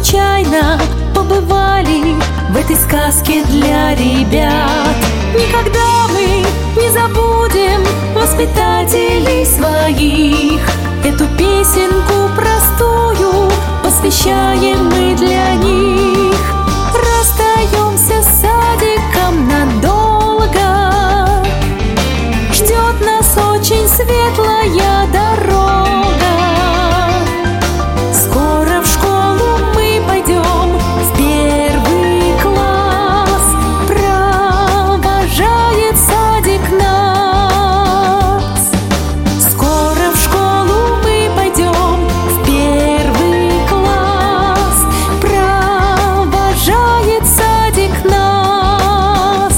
случайно побывали в этой сказке для ребят. Никогда мы не забудем воспитателей своих. Эту песенку простую посвящаем мы для них. Расстаемся с садиком надолго, ждет нас очень светлая дорога. Скоро в школу мы пойдем, в первый класс, провожает садик нас. Скоро в школу мы пойдем, в первый класс, провожает садик нас.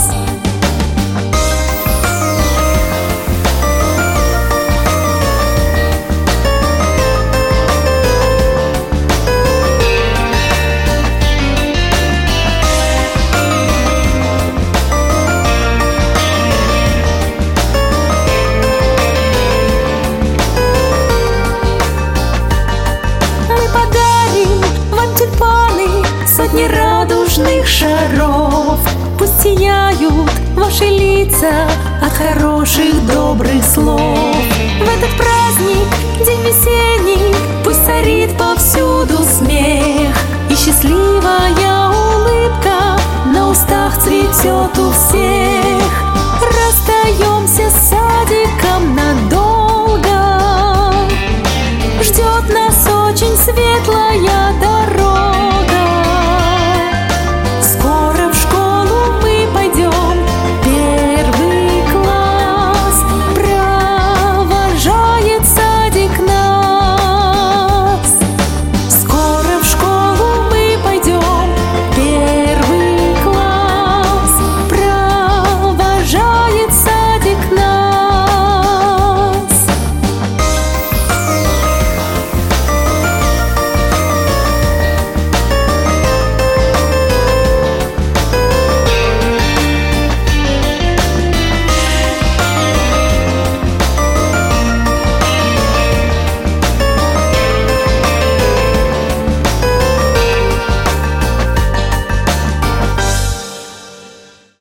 Сотни радужных шаров, пусть сияют ваши лица от хороших добрых слов. В этот праздник, день весенний, пусть царит повсюду смех, и счастливая улыбка на устах цветет